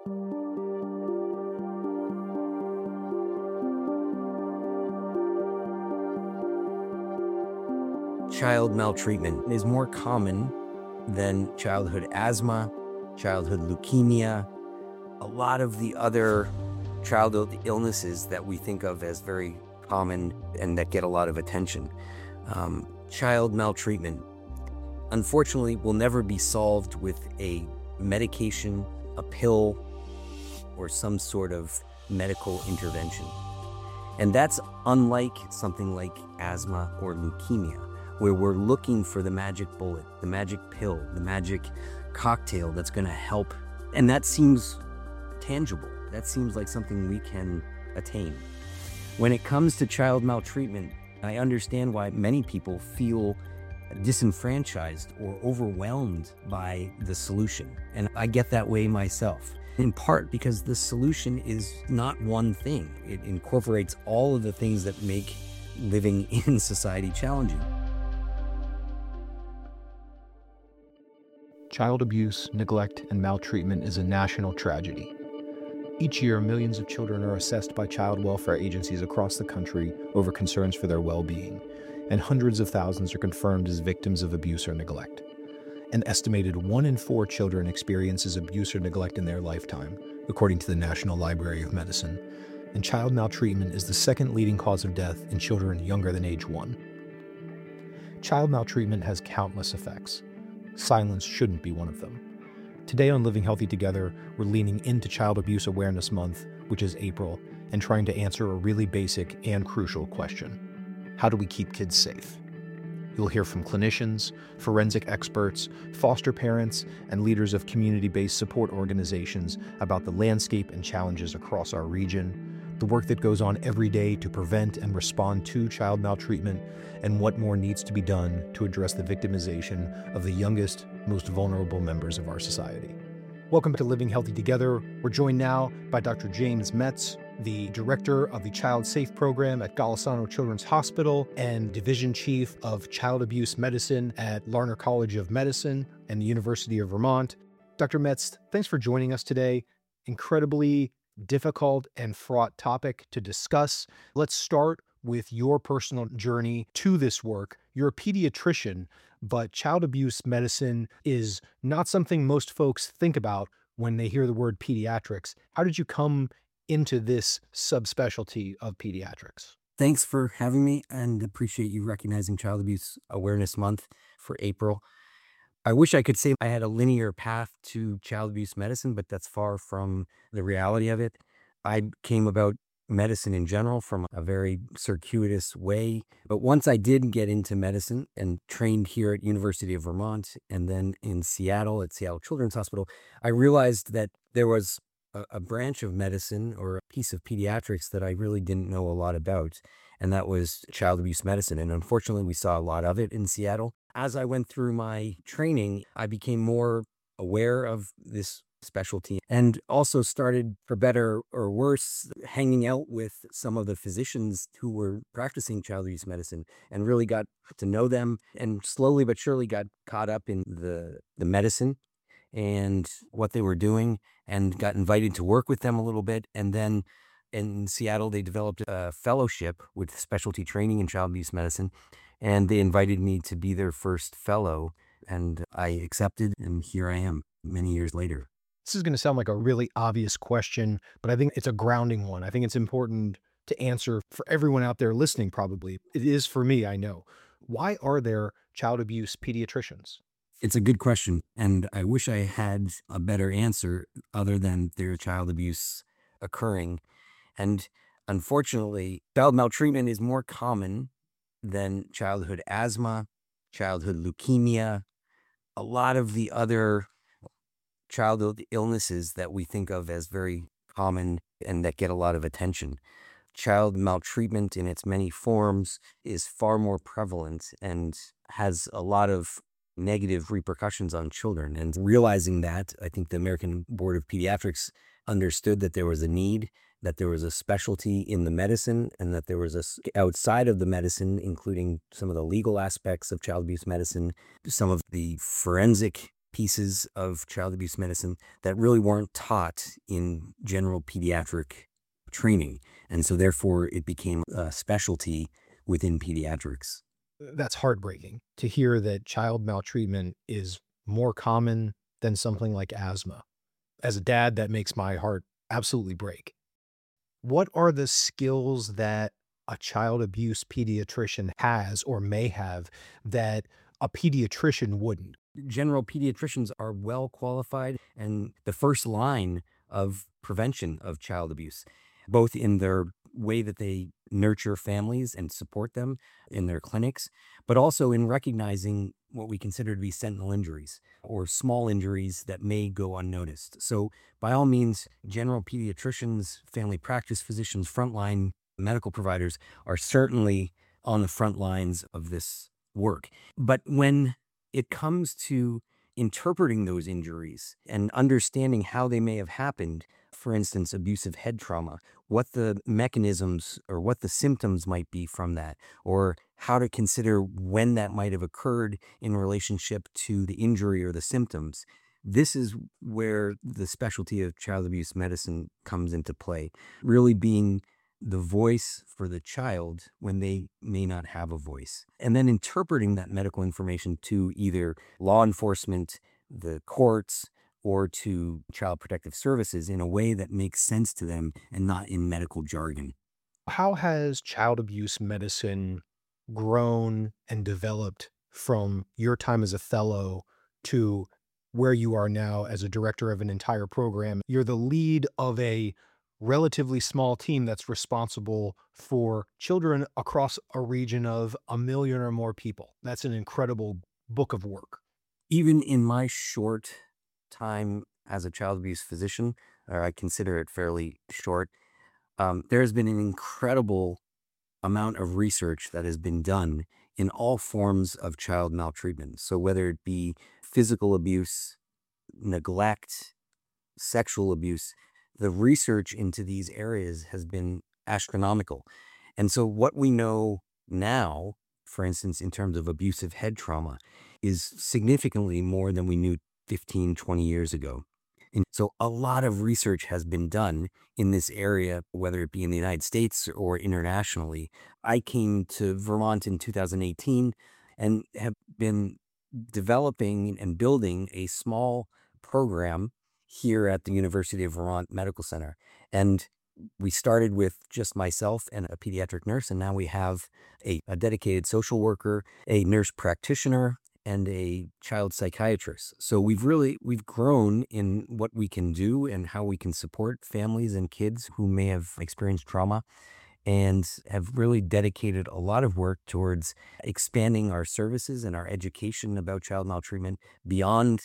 Child maltreatment is more common than childhood asthma, childhood leukemia, a lot of the other childhood illnesses that we think of as very common and that get a lot of attention. Child maltreatment, unfortunately, will never be solved with a medication, a pill, or some sort of medical intervention. And that's unlike something like asthma or leukemia, where we're looking for the magic bullet, the magic pill, the magic cocktail that's going to help. And that seems tangible. That seems like something we can attain. When it comes to child maltreatment, I understand why many people feel disenfranchised or overwhelmed by the solution. And I get that way myself, in part because the solution is not one thing. It incorporates all of the things that make living in society challenging. Child abuse, neglect, and maltreatment is a national tragedy. Each year, millions of children are assessed by child welfare agencies across the country over concerns for their well-being, and hundreds of thousands are confirmed as victims of abuse or neglect. An estimated 1 in 4 children experiences abuse or neglect in their lifetime, according to the National Library of Medicine, and child maltreatment is the second leading cause of death in children younger than age 1. Child maltreatment has countless effects. Silence shouldn't be one of them. Today on Living Healthy Together, we're leaning into Child Abuse Awareness Month, which is April, and trying to answer a really basic and crucial question. How do we keep kids safe? You'll hear from clinicians, forensic experts, foster parents, and leaders of community-based support organizations about the landscape and challenges across our region, the work that goes on every day to prevent and respond to child maltreatment, and what more needs to be done to address the victimization of the youngest, most vulnerable members of our society. Welcome to Living Healthy Together. We're joined now by Dr. James Metz, the director of the Child Safe Program at Golisano Children's Hospital and division chief of child abuse medicine at Larner College of Medicine and the University of Vermont. Dr. Metz, thanks for joining us today. Incredibly difficult and fraught topic to discuss. Let's start with your personal journey to this work. You're a pediatrician, but child abuse medicine is not something most folks think about when they hear the word pediatrics. How did you come into this subspecialty of pediatrics? Thanks for having me, and appreciate you recognizing Child Abuse Awareness Month for April. I wish I could say I had a linear path to child abuse medicine, but that's far from the reality of it. I came about medicine in general from a very circuitous way. But once I did get into medicine and trained here at University of Vermont and then in Seattle at Seattle Children's Hospital, I realized that there was a branch of medicine or a piece of pediatrics that I really didn't know a lot about, and that was child abuse medicine. And unfortunately, we saw a lot of it in Seattle. As I went through my training, I became more aware of this specialty and also started, for better or worse, hanging out with some of the physicians who were practicing child abuse medicine and really got to know them, and slowly but surely got caught up in the medicine and what they were doing, and got invited to work with them a little bit. And then in Seattle, they developed a fellowship with specialty training in child abuse medicine, and they invited me to be their first fellow, and I accepted, and here I am many years later. This is going to sound like a really obvious question, but I think it's a grounding one. I think it's important to answer for everyone out there listening, probably. It is for me, I know. Why are there child abuse pediatricians? It's a good question, and I wish I had a better answer other than there's child abuse occurring. And unfortunately, child maltreatment is more common than childhood asthma, childhood leukemia, a lot of the other childhood illnesses that we think of as very common and that get a lot of attention. Child maltreatment in its many forms is far more prevalent and has a lot of negative repercussions on children. And realizing that, I think the American Board of Pediatrics understood that there was a need, that there was a specialty in the medicine, and that there was outside of the medicine, including some of the legal aspects of child abuse medicine, some of the forensic pieces of child abuse medicine that really weren't taught in general pediatric training. And so therefore it became a specialty within pediatrics. That's heartbreaking to hear that child maltreatment is more common than something like asthma. As a dad, that makes my heart absolutely break. What are the skills that a child abuse pediatrician has or may have that a pediatrician wouldn't? General pediatricians are well qualified and the first line of prevention of child abuse, both in their way that they nurture families and support them in their clinics, but also in recognizing what we consider to be sentinel injuries or small injuries that may go unnoticed. So, by all means, general pediatricians, family practice physicians, frontline medical providers are certainly on the front lines of this work. But when it comes to interpreting those injuries and understanding how they may have happened, for instance, abusive head trauma, what the mechanisms or what the symptoms might be from that, or how to consider when that might have occurred in relationship to the injury or the symptoms. This is where the specialty of child abuse medicine comes into play, really being the voice for the child when they may not have a voice. And then interpreting that medical information to either law enforcement, the courts, or to child protective services in a way that makes sense to them and not in medical jargon. How has child abuse medicine grown and developed from your time as a fellow to where you are now as a director of an entire program? You're the lead of a relatively small team that's responsible for children across a region of 1 million or more people. That's an incredible book of work. Even in my short time as a child abuse physician, or I consider it fairly short, there has been an incredible amount of research that has been done in all forms of child maltreatment. So whether it be physical abuse, neglect, sexual abuse, the research into these areas has been astronomical. And so what we know now, for instance, in terms of abusive head trauma, is significantly more than we knew 15, 20 years ago. And so a lot of research has been done in this area, whether it be in the United States or internationally. I came to Vermont in 2018 and have been developing and building a small program here at the University of Vermont Medical Center. And we started with just myself and a pediatric nurse, and now we have a dedicated social worker, a nurse practitioner, and a child psychiatrist. So we've grown in what we can do and how we can support families and kids who may have experienced trauma and have really dedicated a lot of work towards expanding our services and our education about child maltreatment beyond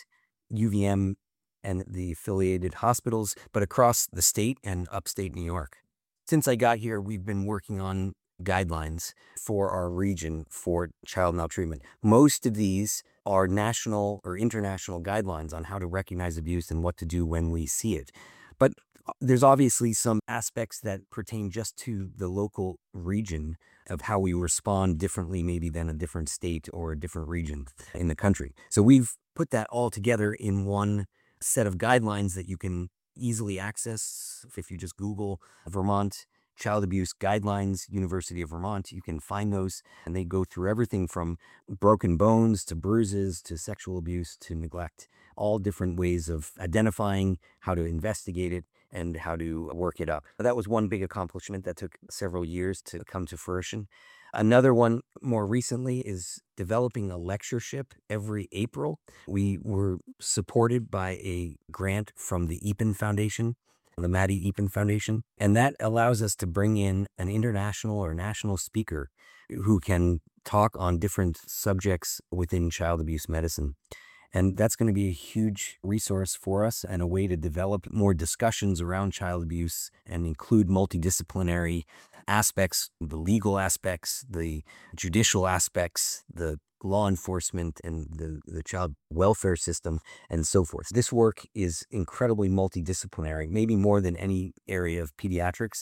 UVM and the affiliated hospitals, but across the state and upstate New York. Since I got here, we've been working on guidelines for our region for child maltreatment. Most of these are national or international guidelines on how to recognize abuse and what to do when we see it. But there's obviously some aspects that pertain just to the local region of how we respond differently maybe than a different state or a different region in the country. So we've put that all together in one set of guidelines that you can easily access. If you just Google Vermont Child Abuse Guidelines, University of Vermont, you can find those, and they go through everything from broken bones to bruises to sexual abuse to neglect, all different ways of identifying, how to investigate it, and how to work it up. That was one big accomplishment that took several years to come to fruition. Another one more recently is developing a lectureship every April. We were supported by a grant from the Eapen Foundation, the Maddie Eapen Foundation, and that allows us to bring in an international or national speaker who can talk on different subjects within child abuse medicine. And that's going to be a huge resource for us and a way to develop more discussions around child abuse and include multidisciplinary aspects, the legal aspects, the judicial aspects, the law enforcement and the child welfare system and so forth. This work is incredibly multidisciplinary, maybe more than any area of pediatrics.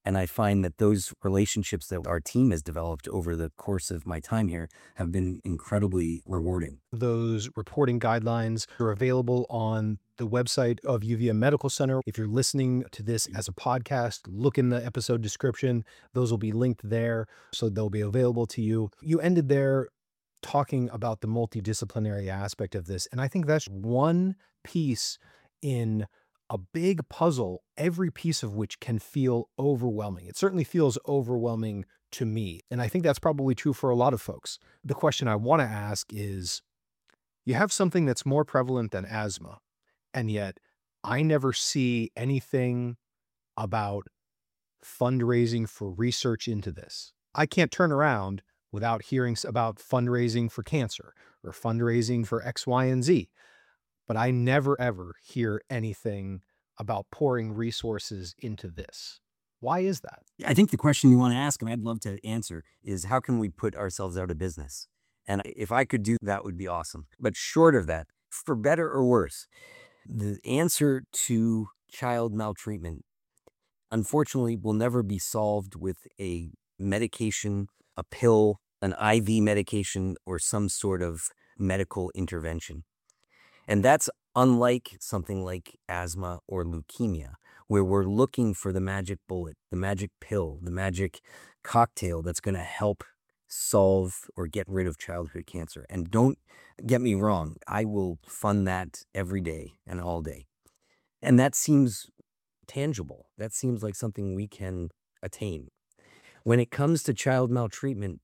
And I find that those relationships that our team has developed over the course of my time here have been incredibly rewarding. Those reporting guidelines are available on the website of UVM Medical Center. If you're listening to this as a podcast, look in the episode description. Those will be linked there, so they'll be available to you. You ended there talking about the multidisciplinary aspect of this, and I think that's one piece in a big puzzle, every piece of which can feel overwhelming. It certainly feels overwhelming to me, and I think that's probably true for a lot of folks. The question I want to ask is, you have something that's more prevalent than asthma, and yet I never see anything about fundraising for research into this. I can't turn around without hearing about fundraising for cancer or fundraising for X, Y, and Z. But I never ever hear anything about pouring resources into this. Why is that? I think the question you want to ask, and I'd love to answer, is how can we put ourselves out of business? And if I could do that, would be awesome. But short of that, for better or worse, the answer to child maltreatment, unfortunately, will never be solved with a medication, a pill, an IV medication, or some sort of medical intervention. And that's unlike something like asthma or leukemia, where we're looking for the magic bullet, the magic pill, the magic cocktail that's going to help solve or get rid of childhood cancer. And don't get me wrong, I will fund that every day and all day. And that seems tangible. That seems like something we can attain. When it comes to child maltreatment,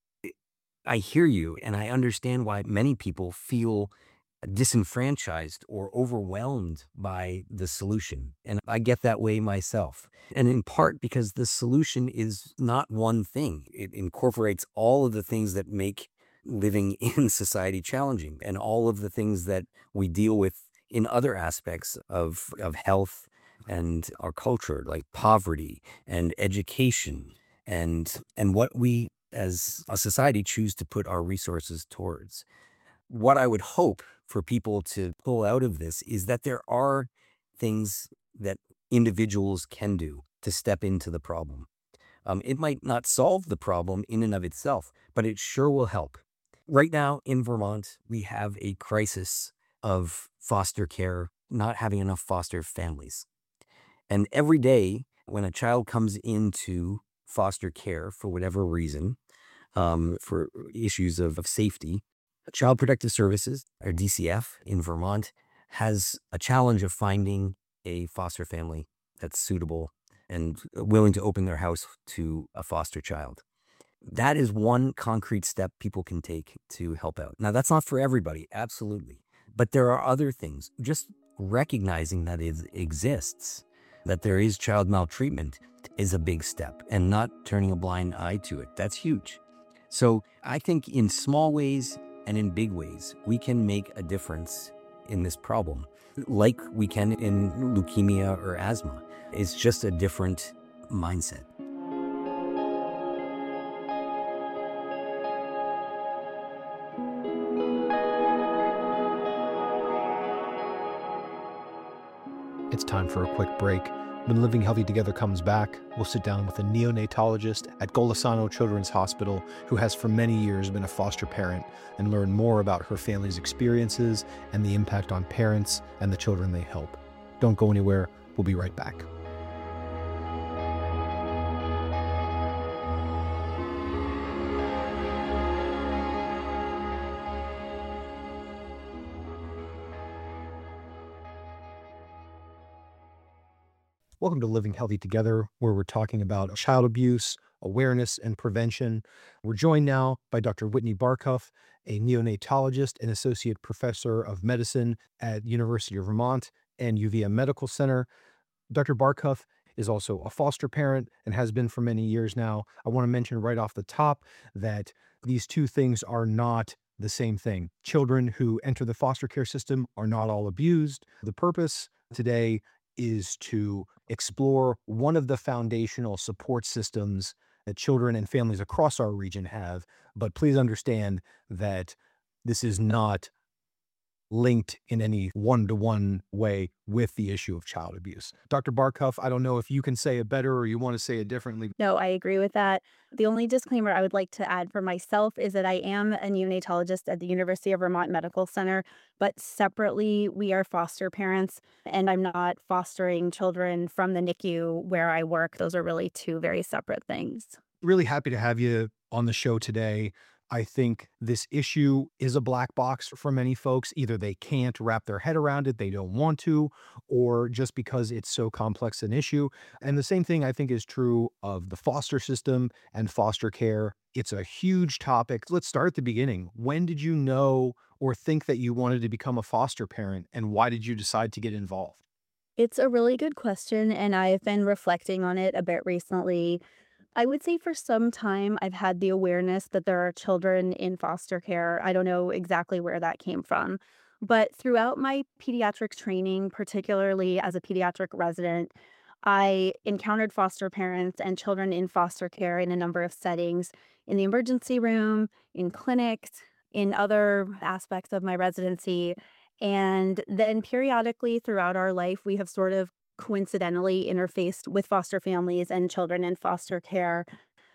I hear you, and I understand why many people feel disenfranchised or overwhelmed by the solution. And I get that way myself. And in part because the solution is not one thing. It incorporates all of the things that make living in society challenging and all of the things that we deal with in other aspects of health and our culture, like poverty and education and what we as a society choose to put our resources towards. What I would hope for people to pull out of this is that there are things that individuals can do to step into the problem. It might not solve the problem in and of itself, but it sure will help. Right now in Vermont, we have a crisis of foster care, not having enough foster families. And every day when a child comes into foster care for whatever reason, for issues of safety, Child Protective Services, or DCF, in Vermont has a challenge of finding a foster family that's suitable and willing to open their house to a foster child. That is one concrete step people can take to help out. Now, that's not for everybody, absolutely. But there are other things. Just recognizing that it exists, that there is child maltreatment, is a big step, and not turning a blind eye to it. That's huge. So I think in small ways and in big ways, we can make a difference in this problem, like we can in leukemia or asthma. It's just a different mindset. It's time for a quick break. When Living Healthy Together comes back, we'll sit down with a neonatologist at Golisano Children's Hospital who has for many years been a foster parent and learn more about her family's experiences and the impact on parents and the children they help. Don't go anywhere. We'll be right back. Welcome to Living Healthy Together, where we're talking about child abuse, awareness, and prevention. We're joined now by Dr. Whitney Barkoff, a neonatologist and associate professor of medicine at University of Vermont and UVM Medical Center. Dr. Barkoff is also a foster parent and has been for many years now. I want to mention right off the top that these two things are not the same thing. Children who enter the foster care system are not all abused. The purpose today is to explore one of the foundational support systems that children and families across our region have. But please understand that this is not linked in any one-to-one way with the issue of child abuse. Dr. Barkhuff, I don't know if you can say it better or you want to say it differently. No, I agree with that. The only disclaimer I would like to add for myself is that I am a neonatologist at the University of Vermont Medical Center, but separately, we are foster parents, and I'm not fostering children from the NICU where I work. Those are really two very separate things. Really happy to have you on the show today. I think this issue is a black box for many folks. Either they can't wrap their head around it, they don't want to, or just because it's so complex an issue. And the same thing I think is true of the foster system and foster care. It's a huge topic. Let's start at the beginning. When did you know or think that you wanted to become a foster parent, and why did you decide to get involved? It's a really good question, and I've been reflecting on it a bit recently. I would say for some time, I've had the awareness that there are children in foster care. I don't know exactly where that came from. But throughout my pediatric training, particularly as a pediatric resident, I encountered foster parents and children in foster care in a number of settings in the emergency room, in clinics, in other aspects of my residency. And then periodically throughout our life, we have sort of coincidentally interfaced with foster families and children in foster care.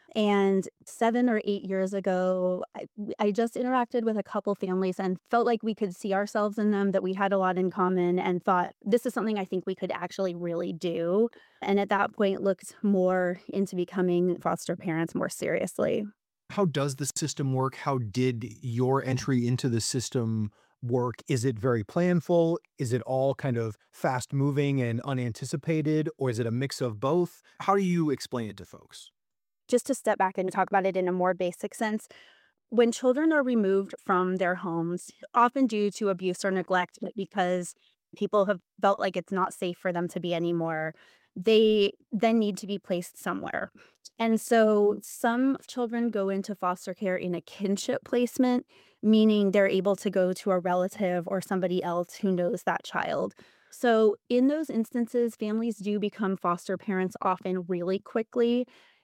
And 7 or 8 years ago, I just interacted with a couple families and felt like we could see ourselves in them, that we had a lot in common, and thought, "This is something I think we could actually really do." And at that point, looked more into becoming foster parents more seriously. How does the system work? How did your entry into the system work? Is it very planful? Is it all kind of fast moving and unanticipated? Or is it a mix of both? How do you explain it to folks? Just to step back and talk about it in a more basic sense, when children are removed from their homes, often due to abuse or neglect, because people have felt like it's not safe for them to be anymore, they then need to be placed somewhere. And so some children go into foster care in a kinship placement, meaning they're able to go to a relative or somebody else who knows that child. So in those instances, families do become foster parents often really quickly.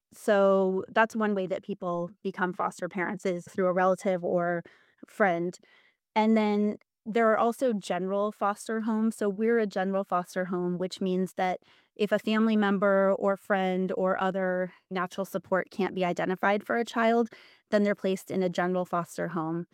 So that's one way that people become foster parents, is through a relative or friend. And then there are also general foster homes. So we're a general foster home, which means that if a family member or friend or other natural support can't be identified for a child, then they're placed in a general foster home.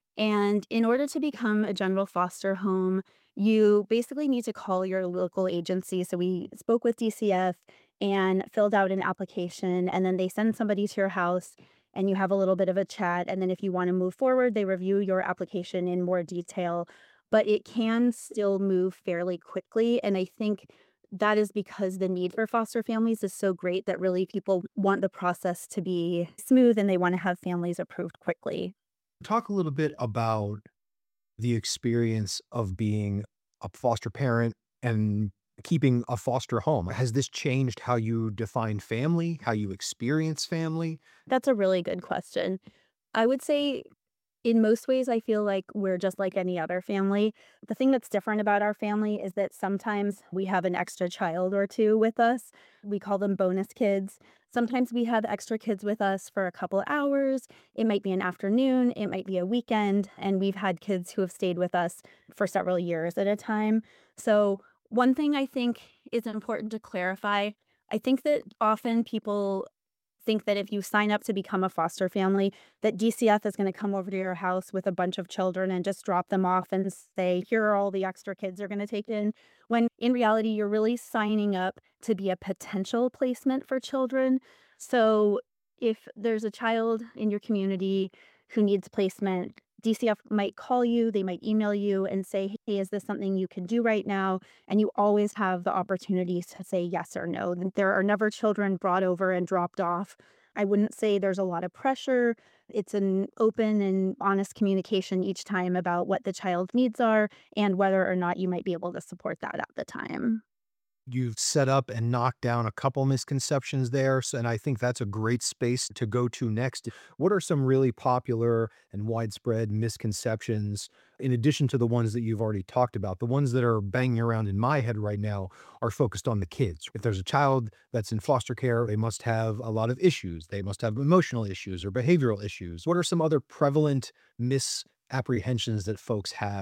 And in order to become a general foster home, you basically need to call your local agency. So we spoke with DCF and filled out an application, and then they send somebody to your house and you have a little bit of a chat. And then if you want to move forward, they review your application in more detail. But it can still move fairly quickly. And I think that is because the need for foster families is so great that really people want the process to be smooth and they want to have families approved quickly. Talk a little bit about the experience of being a foster parent and keeping a foster home. Has this changed how you define family, how you experience family? That's a really good question. I would say in most ways, I feel like we're just like any other family. The thing that's different about our family is that sometimes we have an extra child or two with us. We call them bonus kids. Sometimes we have extra kids with us for a couple hours. It might be an afternoon, it might be a weekend. And we've had kids who have stayed with us for several years at a time. So, one thing I think is important to clarify, I think that often people think that if you sign up to become a foster family, that DCF is going to come over to your house with a bunch of children and just drop them off and say, "Here are all the extra kids you're going to take in." When in reality, you're really signing up to be a potential placement for children. So if there's a child in your community who needs placement, DCF might call you, they might email you and say, "Hey, is this something you can do right now?" And you always have the opportunity to say yes or no. There are never children brought over and dropped off. I wouldn't say there's a lot of pressure. It's an open and honest communication each time about what the child's needs are and whether or not you might be able to support that at the time. You've set up and knocked down a couple misconceptions there, and I think that's a great space to go to next. What are some really popular and widespread misconceptions, in addition to the ones that you've already talked about? The ones that are banging around in my head right now are focused on the kids. If there's a child that's in foster care, they must have a lot of issues. They must have emotional issues or behavioral issues. What are some other prevalent misapprehensions that folks have?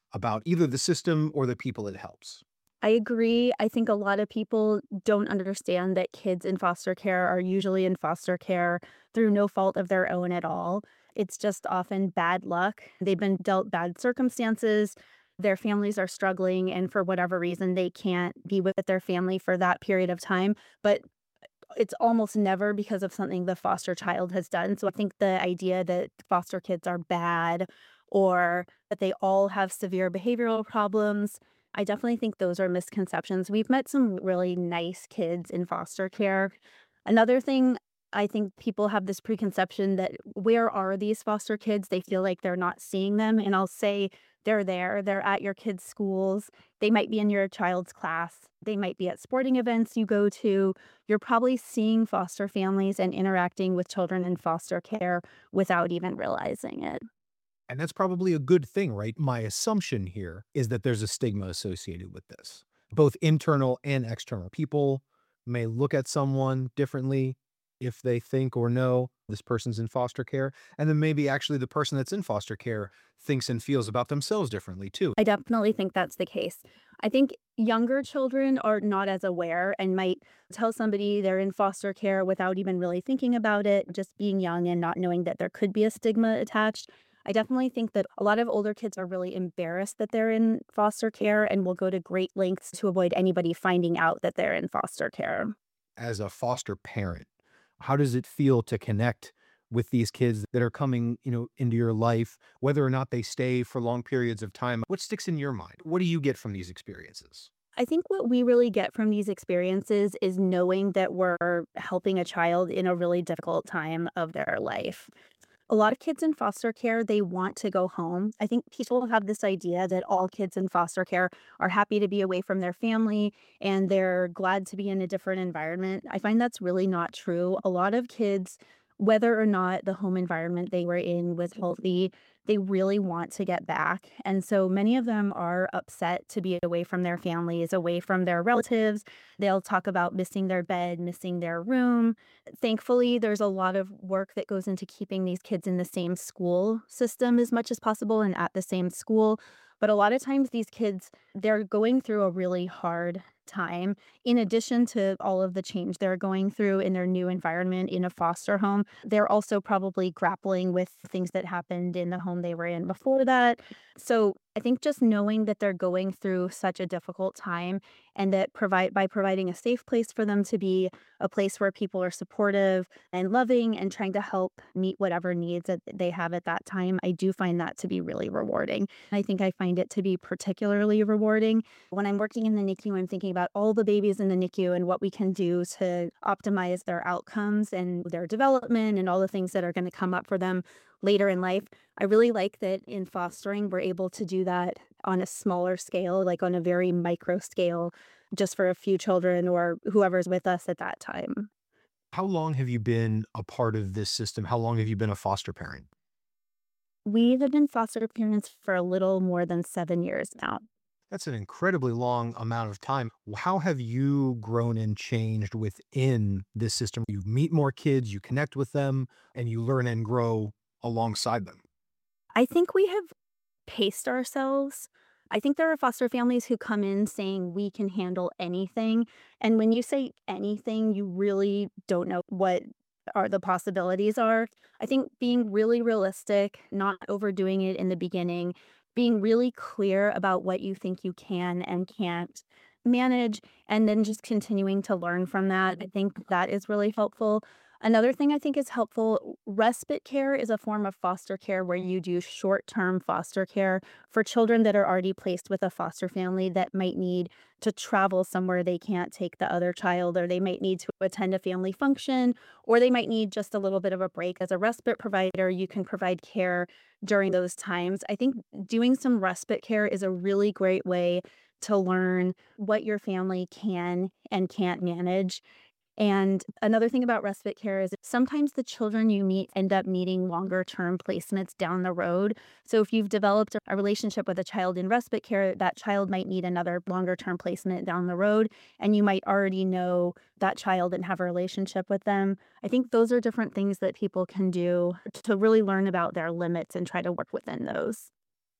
about either the system or the people it helps. I agree. I think a lot of people don't understand that kids in foster care are usually in foster care through no fault of their own at all. It's just often bad luck. They've been dealt bad circumstances. Their families are struggling, and for whatever reason, they can't be with their family for that period of time. But it's almost never because of something the foster child has done. So I think the idea that foster kids are bad or that they all have severe behavioral problems, I definitely think those are misconceptions. We've met some really nice kids in foster care. Another thing, I think people have this preconception that where are these foster kids? They feel like they're not seeing them. And I'll say they're there, they're at your kids' schools, they might be in your child's class, they might be at sporting events you go to. You're probably seeing foster families and interacting with children in foster care without even realizing it. And that's probably a good thing, right? My assumption here is that there's a stigma associated with this, both internal and external. People may look at someone differently if they think or know this person's in foster care. And then maybe actually the person that's in foster care thinks and feels about themselves differently too. I definitely think that's the case. I think younger children are not as aware and might tell somebody they're in foster care without even really thinking about it, just being young and not knowing that there could be a stigma attached. I definitely think that a lot of older kids are really embarrassed that they're in foster care and will go to great lengths to avoid anybody finding out that they're in foster care. As a foster parent, how does it feel to connect with these kids that are coming, into your life, whether or not they stay for long periods of time? What sticks in your mind? What do you get from these experiences? I think what we really get from these experiences is knowing that we're helping a child in a really difficult time of their life. A lot of kids in foster care, they want to go home. I think people have this idea that all kids in foster care are happy to be away from their family and they're glad to be in a different environment. I find that's really not true. A lot of kids, whether or not the home environment they were in was healthy, they really want to get back. And so many of them are upset to be away from their families, away from their relatives. They'll talk about missing their bed, missing their room. Thankfully, there's a lot of work that goes into keeping these kids in the same school system as much as possible and at the same school. But a lot of times, these kids, they're going through a really hard time. In addition to all of the change they're going through in their new environment in a foster home, they're also probably grappling with things that happened in the home they were in before that. So I think just knowing that they're going through such a difficult time and that by providing a safe place for them to be, a place where people are supportive and loving and trying to help meet whatever needs that they have at that time, I do find that to be really rewarding. I think I find it to be particularly rewarding when I'm working in the NICU. I'm thinking about all the babies in the NICU and what we can do to optimize their outcomes and their development and all the things that are going to come up for them later in life. I really like that in fostering, we're able to do that on a smaller scale, like on a very micro scale, just for a few children or whoever's with us at that time. How long have you been a part of this system? How long have you been a foster parent? We have been foster parents for a little more than 7 years now. That's an incredibly long amount of time. How have you grown and changed within this system? You meet more kids, you connect with them, and you learn and grow alongside them. I think we have paced ourselves. I think there are foster families who come in saying we can handle anything. And when you say anything, you really don't know what are the possibilities are. I think being really realistic, not overdoing it in the beginning, being really clear about what you think you can and can't manage, and then just continuing to learn from that. I think that is really helpful. Another thing I think is helpful, respite care is a form of foster care where you do short-term foster care for children that are already placed with a foster family that might need to travel somewhere they can't take the other child, or they might need to attend a family function, or they might need just a little bit of a break. As a respite provider, you can provide care during those times. I think doing some respite care is a really great way to learn what your family can and can't manage. And another thing about respite care is sometimes the children you meet end up needing longer term placements down the road. So if you've developed a relationship with a child in respite care, that child might need another longer term placement down the road. And you might already know that child and have a relationship with them. I think those are different things that people can do to really learn about their limits and try to work within those.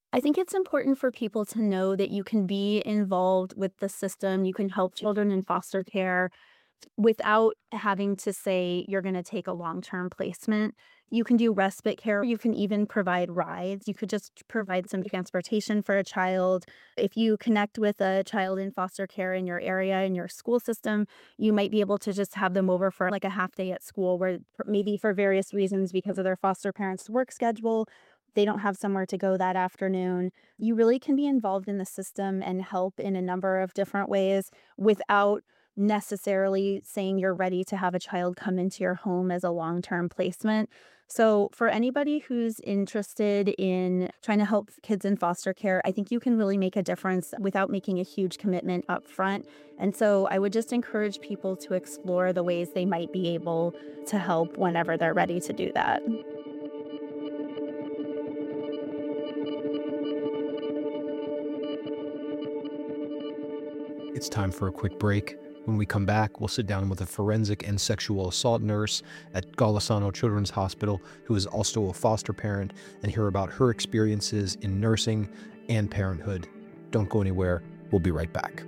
I think it's important for people to know that you can be involved with the system. You can help children in foster care without having to say you're going to take a long-term placement. You can do respite care. You can even provide rides. You could just provide some transportation for a child. If you connect with a child in foster care in your area, in your school system, you might be able to just have them over for like a half day at school where maybe for various reasons because of their foster parents' work schedule, they don't have somewhere to go that afternoon. You really can be involved in the system and help in a number of different ways without necessarily saying you're ready to have a child come into your home as a long-term placement. So, for anybody who's interested in trying to help kids in foster care, I think you can really make a difference without making a huge commitment up front. And so, I would just encourage people to explore the ways they might be able to help whenever they're ready to do that. It's time for a quick break. When we come back, we'll sit down with a forensic and sexual assault nurse at Golisano Children's Hospital, who is also a foster parent, and hear about her experiences in nursing and parenthood. Don't go anywhere. We'll be right back.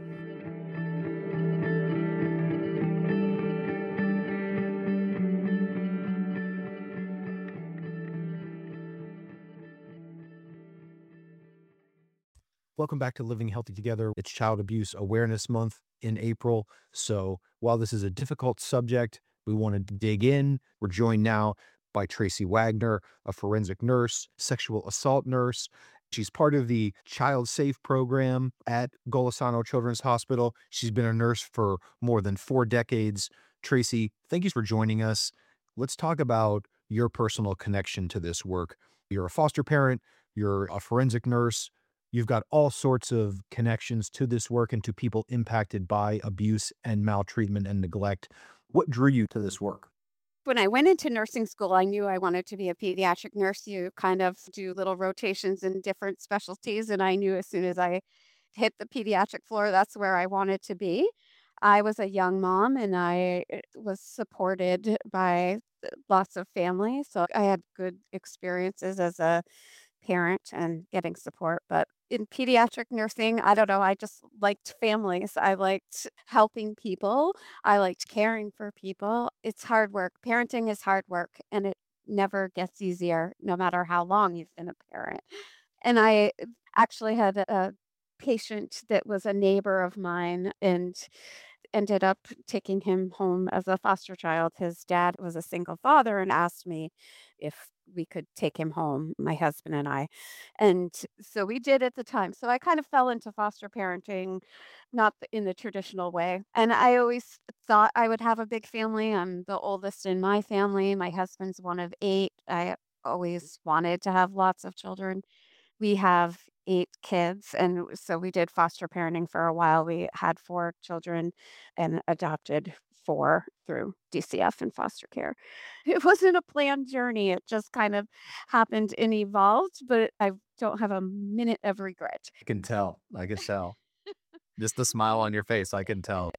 Welcome back to Living Healthy Together. It's Child Abuse Awareness Month in April. So while this is a difficult subject, we want to dig in. We're joined now by Tracy Wagner, a forensic nurse, sexual assault nurse. She's part of the Child Safe program at Golisano Children's Hospital. She's been a nurse for more than 4 decades. Tracy, thank you for joining us. Let's talk about your personal connection to this work. You're a foster parent, you're a forensic nurse. You've got all sorts of connections to this work and to people impacted by abuse and maltreatment and neglect. What drew you to this work? When I went into nursing school, I knew I wanted to be a pediatric nurse. You kind of do little rotations in different specialties, and I knew as soon as I hit the pediatric floor, that's where I wanted to be. I was a young mom, and I was supported by lots of family, so I had good experiences as a parent and getting support. But in pediatric nursing, I don't know, I just liked families. I liked helping people. I liked caring for people. It's hard work. Parenting is hard work and it never gets easier no matter how long you've been a parent. And I actually had a patient that was a neighbor of mine and ended up taking him home as a foster child. His dad was a single father and asked me if we could take him home, my husband and I. And so we did at the time. So I kind of fell into foster parenting, not in the traditional way. And I always thought I would have a big family. I'm the oldest in my family. My husband's one of 8. I always wanted to have lots of children. We have 8 kids, and so we did foster parenting for a while. We had 4 children and adopted 4 through DCF and foster care. It wasn't a planned journey, it just kind of happened and evolved, but I don't have a minute of regret. I can tell. I can tell. Just the smile on your face, I can tell.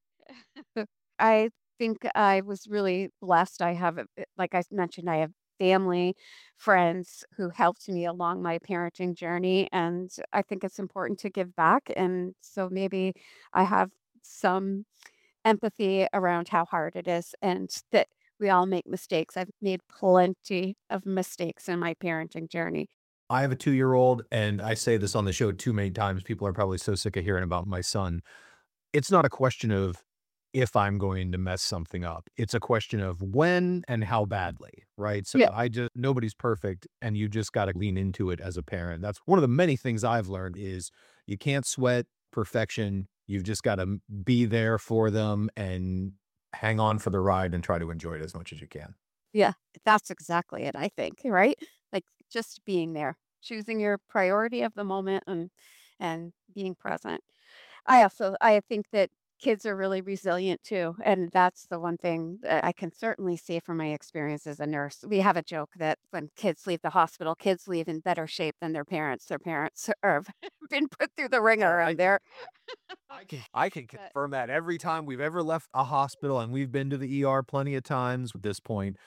I think I was really blessed. I have, like I mentioned, I have family, friends who helped me along my parenting journey. And I think it's important to give back. And so maybe I have some empathy around how hard it is and that we all make mistakes. I've made plenty of mistakes in my parenting journey. I have a 2-year-old, and I say this on the show too many times. People are probably so sick of hearing about my son. It's not a question of if I'm going to mess something up. It's a question of when and how badly, right? So Yeah. nobody's perfect, and you just got to lean into it as a parent. That's one of the many things I've learned is you can't sweat perfection. You've just got to be there for them and hang on for the ride and try to enjoy it as much as you can. Yeah, that's exactly it, I think, right? Like just being there, choosing your priority of the moment and being present. I think that kids are really resilient too, and that's the one thing that I can certainly say from my experience as a nurse. We have a joke that when kids leave the hospital, kids leave in better shape than their parents. Their parents are been put through the ringer and they're I can but confirm that every time we've ever left a hospital, and we've been to the ER plenty of times at this point.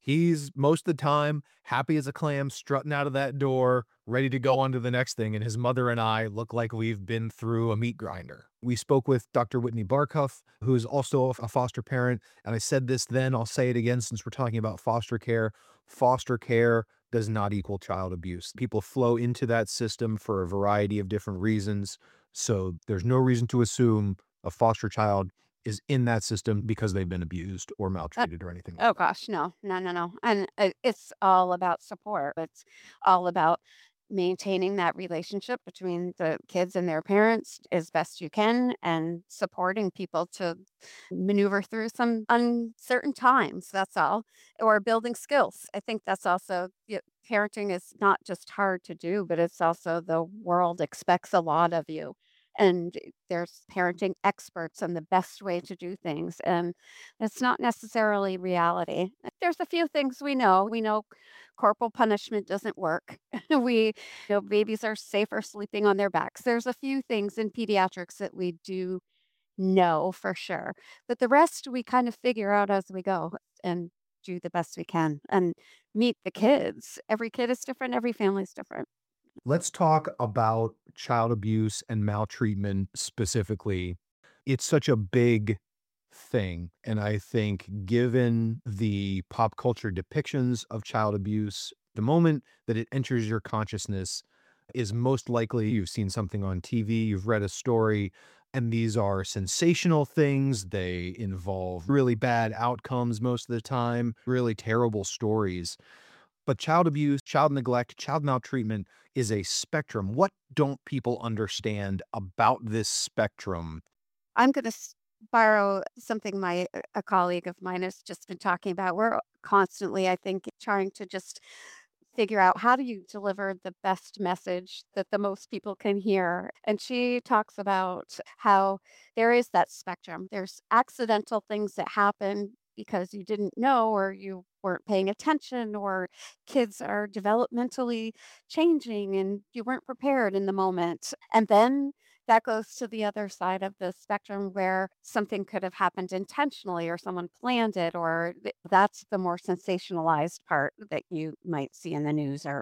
He's most of the time happy as a clam, strutting out of that door, ready to go on to the next thing. And his mother and I look like we've been through a meat grinder. We spoke with Dr. Whitney Barcuff, who is also a foster parent. And I said this then, I'll say it again since we're talking about foster care. Foster care does not equal child abuse. People flow into that system for a variety of different reasons. So there's no reason to assume a foster child is in that system because they've been abused or maltreated or anything like Oh that. gosh, no, no, no, no. And it's all about support. It's all about maintaining that relationship between the kids and their parents as best you can and supporting people to maneuver through some uncertain times. That's all. Or building skills. I think that's also parenting is not just hard to do, but it's also the world expects a lot of you. And there's parenting experts on the best way to do things. And it's not necessarily reality. There's a few things we know. We know corporal punishment doesn't work. We know babies are safer sleeping on their backs. There's a few things in pediatrics that we do know for sure. But the rest we kind of figure out as we go and do the best we can and meet the kids. Every kid is different, every family is different. Let's talk about child abuse and maltreatment specifically. It's such a big thing. And I think, given the pop culture depictions of child abuse, the moment that it enters your consciousness is most likely you've seen something on TV, you've read a story, and these are sensational things. They involve really bad outcomes most of the time, really terrible stories. But child abuse, child neglect, child maltreatment is a spectrum. What don't people understand about this spectrum? I'm going to borrow something a colleague of mine has just been talking about. We're constantly, I think, trying to just figure out how do you deliver the best message that the most people can hear. And she talks about how there is that spectrum. There's accidental things that happen because you didn't know or you weren't paying attention or kids are developmentally changing and you weren't prepared in the moment. And then that goes to the other side of the spectrum where something could have happened intentionally or someone planned it, or that's the more sensationalized part that you might see in the news or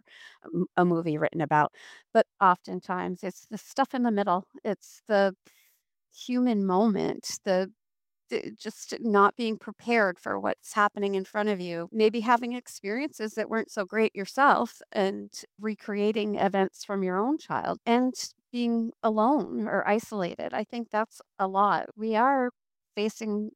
a movie written about. But oftentimes it's the stuff in the middle. It's the human moment, just not being prepared for what's happening in front of you, maybe having experiences that weren't so great yourself and recreating events from your own child and being alone or isolated. I think that's a lot. We are facing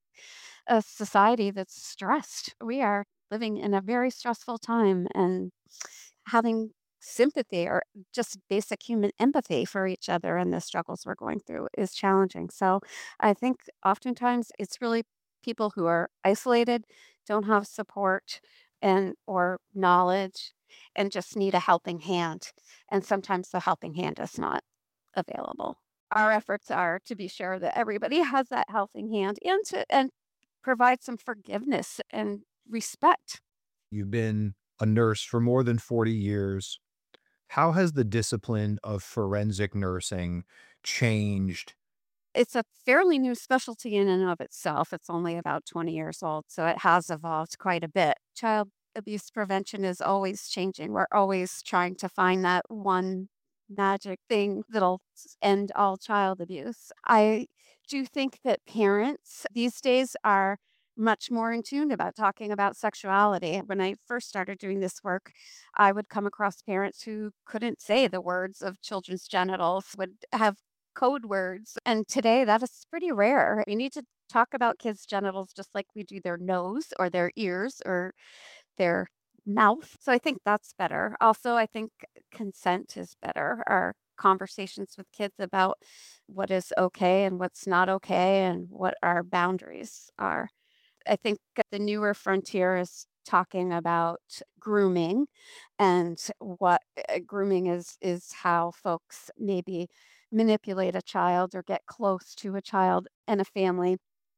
a society that's stressed. We are living in a very stressful time and having sympathy or just basic human empathy for each other and the struggles we're going through is challenging. So I think oftentimes it's really people who are isolated, don't have support and or knowledge and just need a helping hand. And sometimes the helping hand is not available. Our efforts are to be sure that everybody has that helping hand and provide some forgiveness and respect. You've been a nurse for more than 40 years. How has the discipline of forensic nursing changed? It's a fairly new specialty in and of itself. It's only about 20 years old, so it has evolved quite a bit. Child abuse prevention is always changing. We're always trying to find that one magic thing that'll end all child abuse. I do think that parents these days are much more in tune about talking about sexuality. When I first started doing this work, I would come across parents who couldn't say the words of children's genitals, would have code words. And today that is pretty rare. We need to talk about kids' genitals just like we do their nose or their ears or their mouth. So I think that's better. Also, I think consent is better. Our conversations with kids about what is okay and what's not okay and what our boundaries are. I think the newer frontier is talking about grooming and what grooming is how folks maybe manipulate a child or get close to a child and a family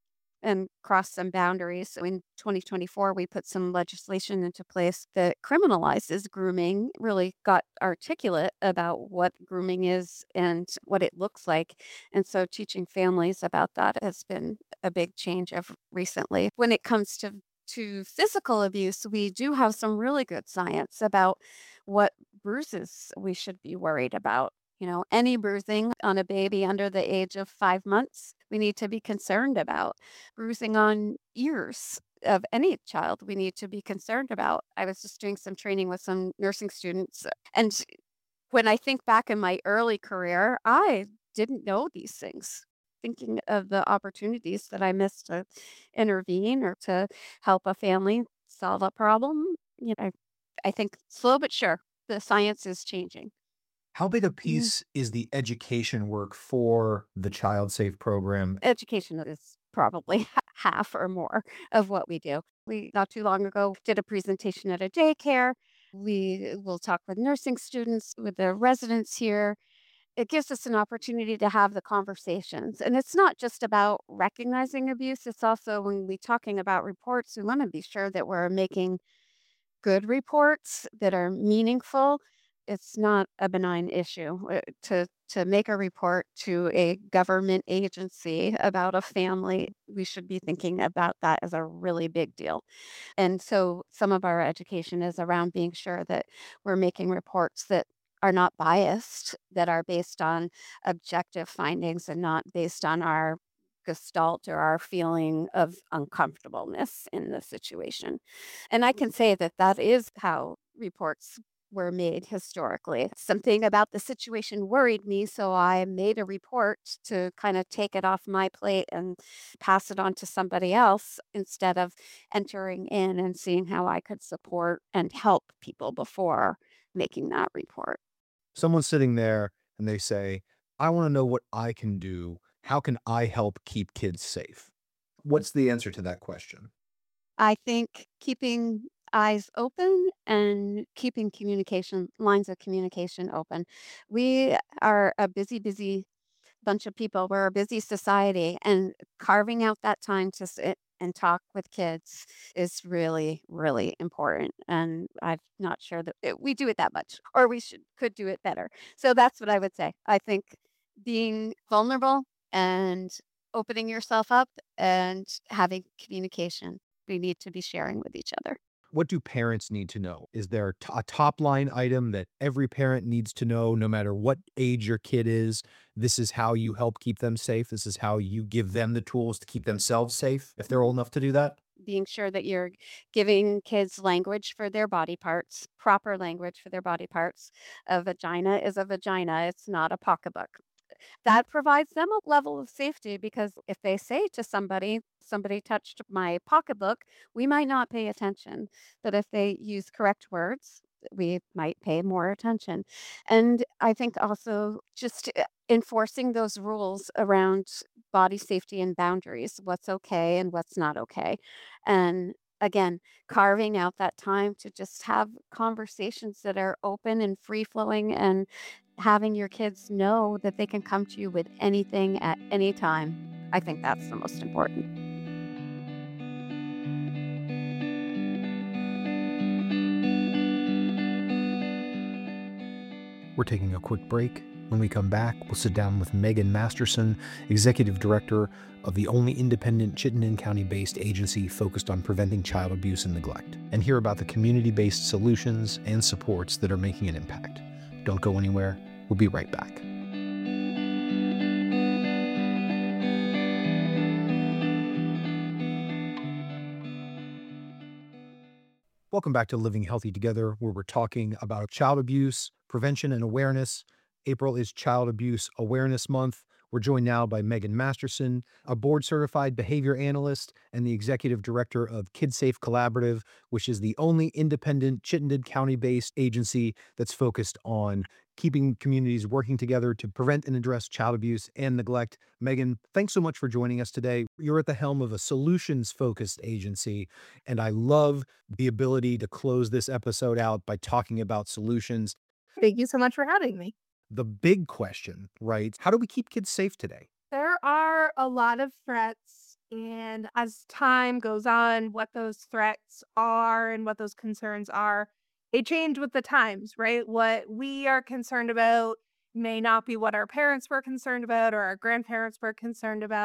and cross some boundaries. So in 2024, we put some legislation into place that criminalizes grooming, really got articulate about what grooming is and what it looks like. And so teaching families about that has been a big change of recently. When it comes to to physical abuse, we do have some really good science about what bruises we should be worried about. Any bruising on a baby under the age of 5 months, we need to be concerned about. Bruising on ears of any child, we need to be concerned about. I was just doing some training with some nursing students, and when I think back in my early career, I didn't know these things. Thinking of the opportunities that I missed to intervene or to help a family solve a problem, I think slow but sure, the science is changing. How big a Mhm. piece is the education work for the Child Safe program? Education is probably half or more of what we do. We not too long ago did a presentation at a daycare. We will talk with nursing students, with the residents here. It gives us an opportunity to have the conversations. And it's not just about recognizing abuse, it's also when we're talking about reports, we want to be sure that we're making good reports that are meaningful. It's not a benign issue to make a report to a government agency about a family. We should be thinking about that as a really big deal. And so some of our education is around being sure that we're making reports that are not biased, that are based on objective findings and not based on our gestalt or our feeling of uncomfortableness in the situation. And I can say that that is how reports were made historically. Something about the situation worried me, so I made a report to kind of take it off my plate and pass it on to somebody else instead of entering in and seeing how I could support and help people before making that report. Someone's sitting there and they say, I want to know what I can do. How can I help keep kids safe? What's the answer to that question? I think keeping eyes open and keeping communication lines of communication open. We are a busy bunch of people. We're a busy society, and carving out that time to sit and talk with kids is really, really important. And I'm not sure that we do it that much, or we could do it better. So that's what I would say. I think being vulnerable and opening yourself up and having communication. We need to be sharing with each other. What do parents need to know? Is there a top line item that every parent needs to know, no matter what age your kid is? This is how you help keep them safe. This is how you give them the tools to keep themselves safe if they're old enough to do that. Being sure that you're giving kids language for their body parts, proper language for their body parts. A vagina is a vagina, it's not a pocketbook. That provides them a level of safety because if they say to somebody touched my pocketbook, we might not pay attention. But if they use correct words, we might pay more attention. And I think also just enforcing those rules around body safety and boundaries, what's okay and what's not okay. And again, carving out that time to just have conversations that are open and free flowing and having your kids know that they can come to you with anything at any time. I think that's the most important. We're taking a quick break. When we come back, we'll sit down with Megan Masterson, Executive Director of the only independent Chittenden County-based agency focused on preventing child abuse and neglect, and hear about the community-based solutions and supports that are making an impact. Don't go anywhere. We'll be right back. Welcome back to Living Healthy Together, where we're talking about child abuse, prevention, and awareness. April is Child Abuse Awareness Month. We're joined now by Megan Masterson, a board-certified behavior analyst and the executive director of KidSafe Collaborative, which is the only independent Chittenden County-based agency that's focused on keeping communities working together to prevent and address child abuse and neglect. Megan, thanks so much for joining us today. You're at the helm of a solutions-focused agency, and I love the ability to close this episode out by talking about solutions. Thank you so much for having me. The big question, right? How do we keep kids safe today? There are a lot of threats, and as time goes on, what those threats are and what those concerns are, they change with the times, right? What we are concerned about may not be what our parents were concerned about or our grandparents were concerned about.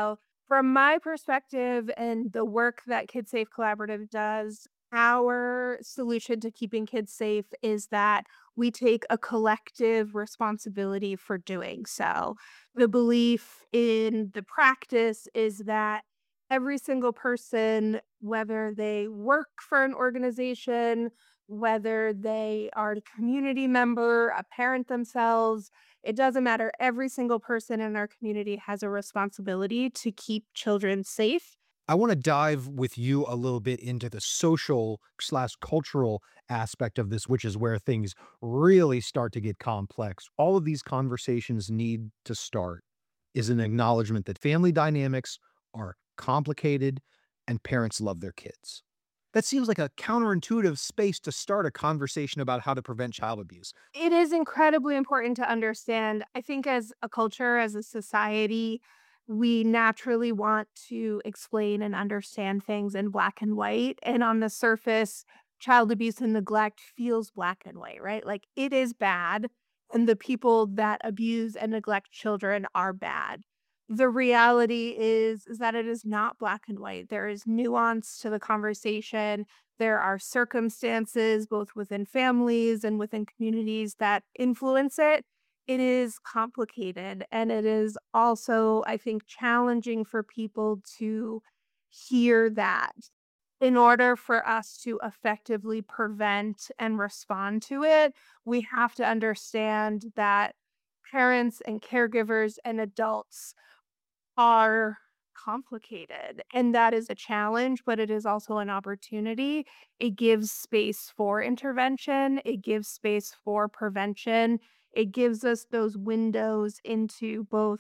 From my perspective and the work that Kids Safe Collaborative does, our solution to keeping kids safe is that we take a collective responsibility for doing so. The belief in the practice is that every single person, whether they work for an organization, whether they are a community member, a parent themselves, it doesn't matter. Every single person in our community has a responsibility to keep children safe. I want to dive with you a little bit into the social slash cultural aspect of this, which is where things really start to get complex. All of these conversations need to start is an acknowledgement that family dynamics are complicated and parents love their kids. That seems like a counterintuitive space to start a conversation about how to prevent child abuse. It is incredibly important to understand. I think as a culture, as a society, we naturally want to explain and understand things in black and white. And on the surface, child abuse and neglect feels black and white, right? Like it is bad. And the people that abuse and neglect children are bad. The reality is that it is not black and white. There is nuance to the conversation. There are circumstances, both within families and within communities, that influence it. It is complicated. And it is also, I think, challenging for people to hear that. In order for us to effectively prevent and respond to it, we have to understand that parents and caregivers and adults are complicated. And that is a challenge, but it is also an opportunity. It gives space for intervention, it gives space for prevention. It gives us those windows into both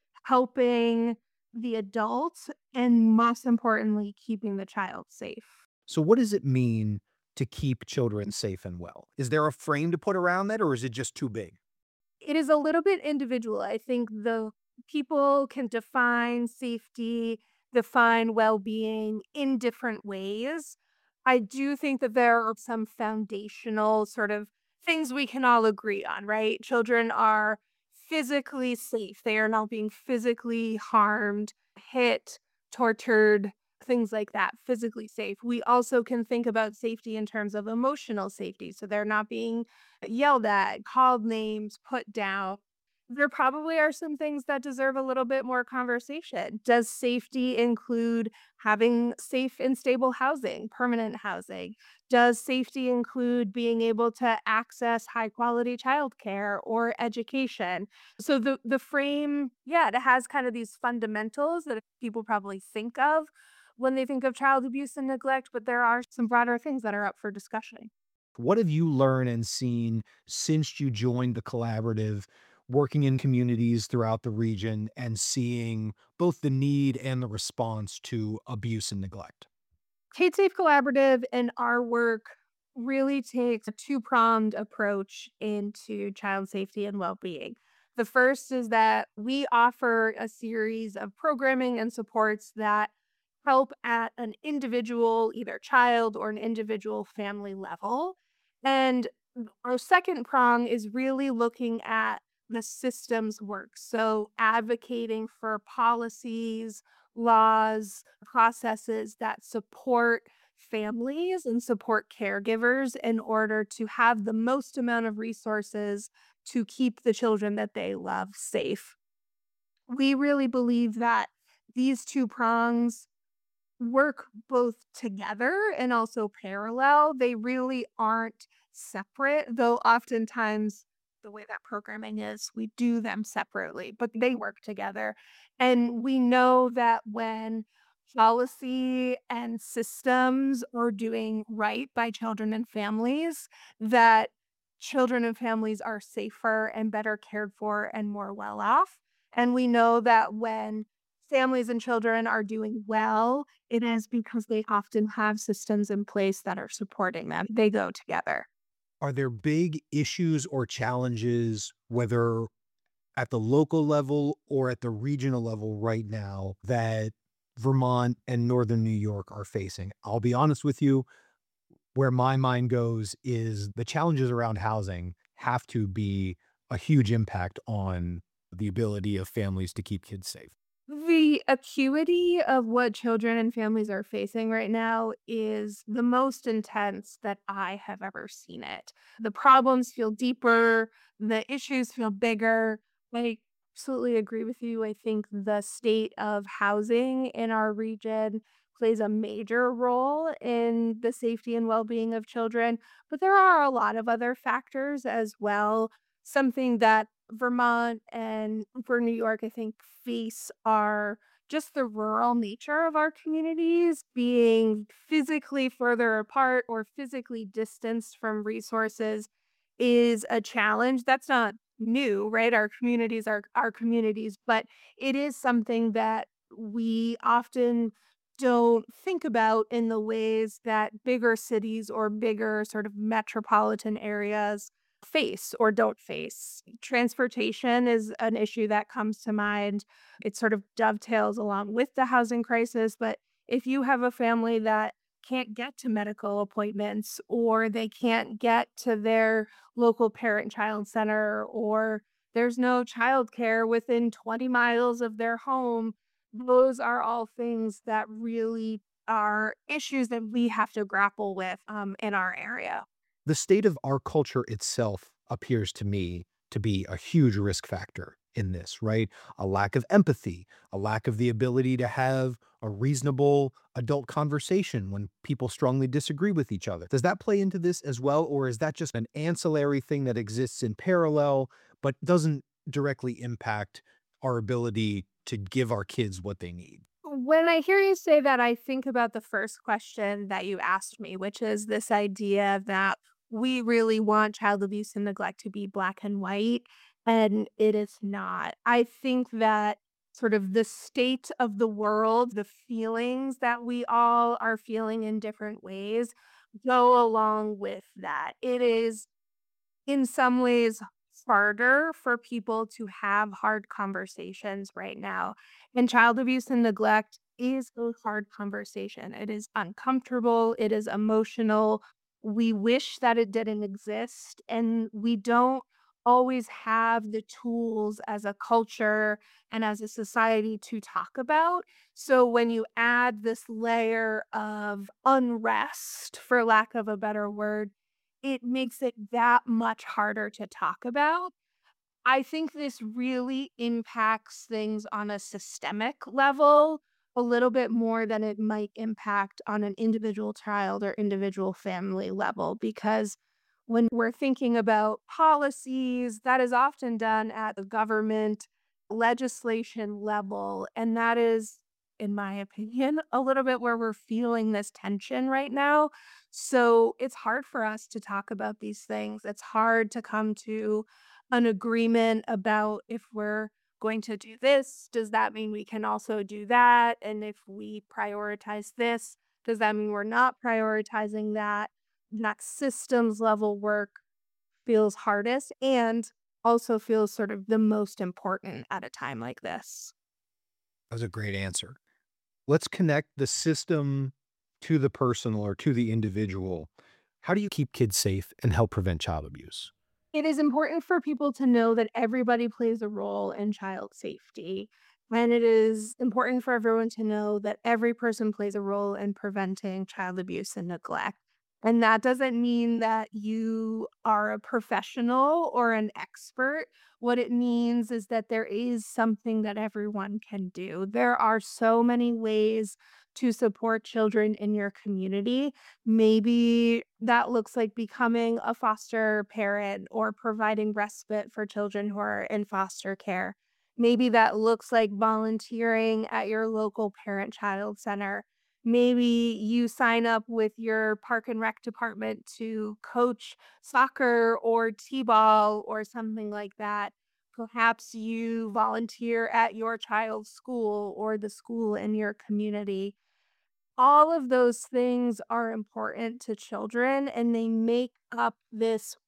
helping the adult and, most importantly, keeping the child safe. So, what does it mean to keep children safe and well? Is there a frame to put around that, or is it just too big? It is a little bit individual. I think the people can define safety, define well-being in different ways. I do think that there are some foundational sort of things we can all agree on, right? Children are physically safe. They are not being physically harmed, hit, tortured, things like that, physically safe. We also can think about safety in terms of emotional safety. So they're not being yelled at, called names, put down. There probably are some things that deserve a little bit more conversation. Does safety include having safe and stable housing, permanent housing? Does safety include being able to access high quality childcare or education? So the frame, yeah, it has kind of these fundamentals that people probably think of when they think of child abuse and neglect, but there are some broader things that are up for discussion. What have you learned and seen since you joined the collaborative, working in communities throughout the region and seeing both the need and the response to abuse and neglect? Kate Safe Collaborative and our work really takes a two-pronged approach into child safety and well-being. The first is that we offer a series of programming and supports that help at an individual, either child or an individual family level. And our second prong is really looking at the systems work. So, advocating for policies, laws, processes that support families and support caregivers in order to have the most amount of resources to keep the children that they love safe. We really believe that these two prongs work both together and also parallel. They really aren't separate, though oftentimes the way that programming is, we do them separately, but they work together. And we know that when policy and systems are doing right by children and families, that children and families are safer and better cared for and more well off. And we know that when families and children are doing well, it is because they often have systems in place that are supporting them. They go together. Are there big issues or challenges, whether at the local level or at the regional level right now, that Vermont and Northern New York are facing? I'll be honest with you, where my mind goes is the challenges around housing have to be a huge impact on the ability of families to keep kids safe. The acuity of what children and families are facing right now is the most intense that I have ever seen it. The problems feel deeper, the issues feel bigger. I absolutely agree with you. I think the state of housing in our region plays a major role in the safety and well being of children, but there are a lot of other factors as well. Something that Vermont and for New York, I think, face are just the rural nature of our communities being physically further apart or physically distanced from resources is a challenge. That's not new, right? Our communities are our communities, but it is something that we often don't think about in the ways that bigger cities or bigger sort of metropolitan areas face or don't face. Transportation is an issue that comes to mind. It sort of dovetails along with the housing crisis, but if you have a family that can't get to medical appointments or they can't get to their local parent child center or there's no childcare within 20 miles of their home, those are all things that really are issues that we have to grapple with in our area. The state of our culture itself appears to me to be a huge risk factor in this, right? A lack of empathy, a lack of the ability to have a reasonable adult conversation when people strongly disagree with each other. Does that play into this as well? Or is that just an ancillary thing that exists in parallel, but doesn't directly impact our ability to give our kids what they need? When I hear you say that, I think about the first question that you asked me, which is this idea that we really want child abuse and neglect to be black and white, and it is not. I think that sort of the state of the world, the feelings that we all are feeling in different ways go along with that. It is in some ways harder for people to have hard conversations right now. And child abuse and neglect is a hard conversation. It is uncomfortable, it is emotional. We wish that it didn't exist, and we don't always have the tools as a culture and as a society to talk about. So when you add this layer of unrest, for lack of a better word, it makes it that much harder to talk about. I think this really impacts things on a systemic level a little bit more than it might impact on an individual child or individual family level. Because when we're thinking about policies, that is often done at the government legislation level. And that is, in my opinion, a little bit where we're feeling this tension right now. So it's hard for us to talk about these things. It's hard to come to an agreement about if we're going to do this, does that mean we can also do that? And if we prioritize this, does that mean we're not prioritizing that? That systems level work feels hardest and also feels sort of the most important at a time like this. That was a great answer. Let's connect the system to the personal or to the individual. How do you keep kids safe and help prevent child abuse? It is important for people to know that everybody plays a role in child safety. And it is important for everyone to know that every person plays a role in preventing child abuse and neglect. And that doesn't mean that you are a professional or an expert. What it means is that there is something that everyone can do. There are so many ways to support children in your community. Maybe that looks like becoming a foster parent or providing respite for children who are in foster care. Maybe that looks like volunteering at your local parent child center. Maybe you sign up with your park and rec department to coach soccer or t-ball or something like that. Perhaps you volunteer at your child's school or the school in your community. All of those things are important to children and they make up this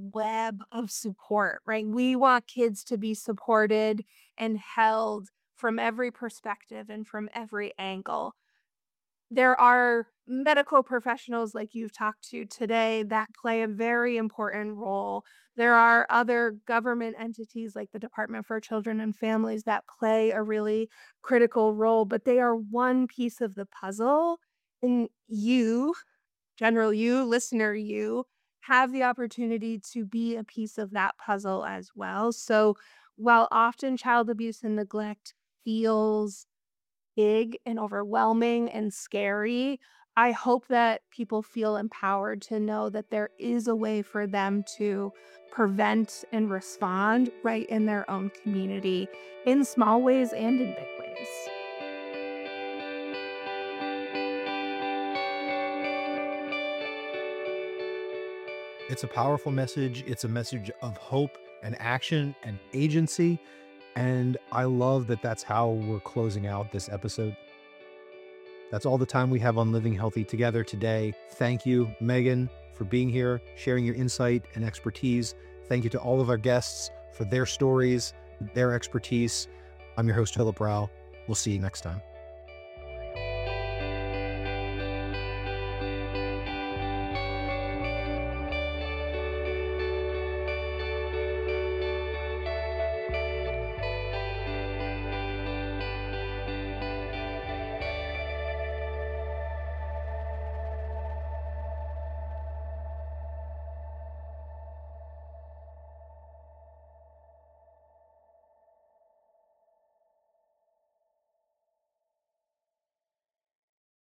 web of support, right? We want kids to be supported and held from every perspective and from every angle. There are medical professionals like you've talked to today that play a very important role. There are other government entities like the Department for Children and Families that play a really critical role, but they are one piece of the puzzle. And you, general you, listener you, have the opportunity to be a piece of that puzzle as well. So while often child abuse and neglect feels big and overwhelming and scary, I hope that people feel empowered to know that there is a way for them to prevent and respond right in their own community in small ways and in big ways. It's a powerful message. It's a message of hope and action and agency. And I love that that's how we're closing out this episode. That's all the time we have on Living Healthy Together today. Thank you, Megan, for being here, sharing your insight and expertise. Thank you to all of our guests for their stories, their expertise. I'm your host, Philip Rao. We'll see you next time.